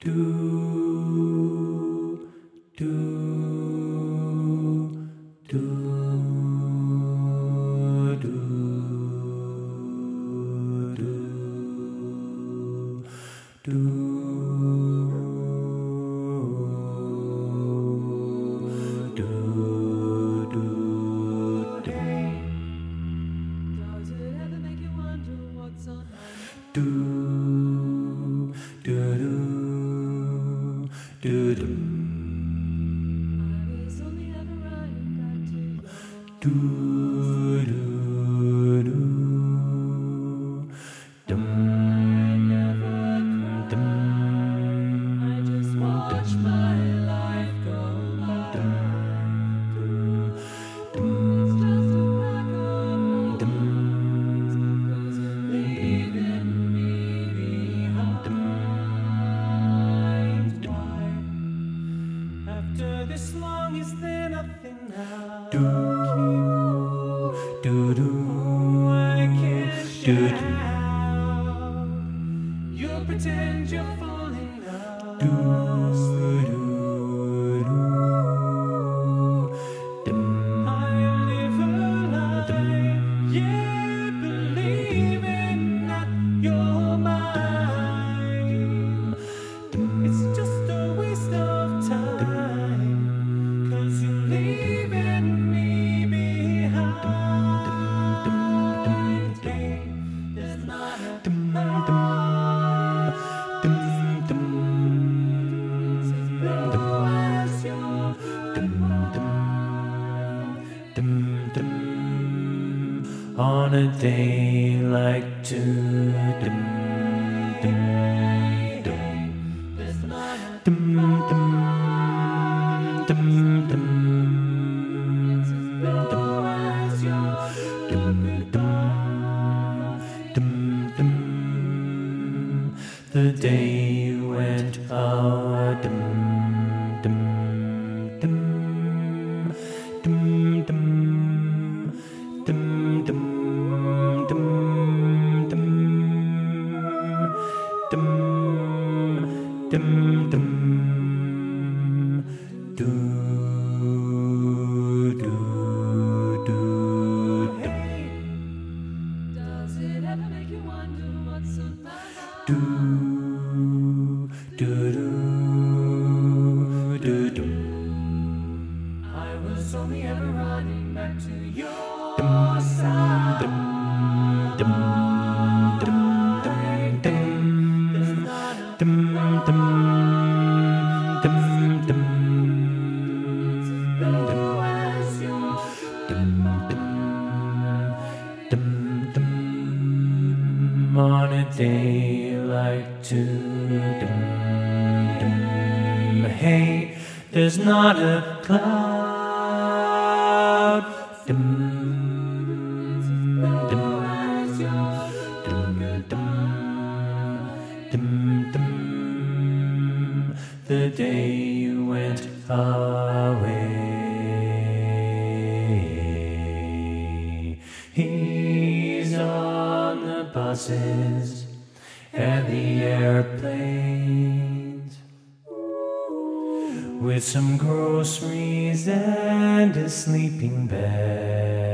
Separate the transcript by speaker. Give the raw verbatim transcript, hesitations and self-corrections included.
Speaker 1: do, do, do, do, do, do, do, do, do.
Speaker 2: Does it ever make you wonder what's on my mind?
Speaker 1: Do, do, do, do, do.
Speaker 2: I was only ever running back to you.
Speaker 1: Do, do, do. Dum, dum,
Speaker 2: I just watch my life go by.
Speaker 1: dum,
Speaker 2: It's just a lack of
Speaker 1: dum,
Speaker 2: cause you're leaving me behind. Why? After this long, is there nothing now?
Speaker 1: do, do, do,
Speaker 2: I can't
Speaker 1: do, do.
Speaker 2: shout. You pretend you're falling now.
Speaker 1: Do, do, do. Dum,
Speaker 2: I live a lie, yeah, believing that you're mine. It's just a waste of time, cause you're leaving me behind. Hey, there's not a
Speaker 1: dum, dum, dum, dum,
Speaker 2: as your
Speaker 1: dum, dum, dum, dum. On a day like two, dum, dum, dum,
Speaker 2: there's not a
Speaker 1: dum, dum, dum, dum,
Speaker 2: as your
Speaker 1: dum, dum, dum, dum. The day you went out, dum, dum, dum, dum, dum, dum, dum, dum, dum, dum, dum, dum, do, do, do, dum.
Speaker 2: Does it ever make you wonder what's on my mind?
Speaker 1: Do, do, do, do, do.
Speaker 2: I was only ever running back to your
Speaker 1: Dum,
Speaker 2: side.
Speaker 1: dum, dum, dum, dum, dum.
Speaker 2: There's not a
Speaker 1: Dum, dum, dum, dum,
Speaker 2: blue as your
Speaker 1: dum, dum, dum, dum. On a day like two, dum, dum. Hey, there's not a cloud. Dum, dum,
Speaker 2: as your
Speaker 1: dum, dum, dum, dum. The day you went away. He's on the buses and the airplanes, with some groceries and a sleeping bag.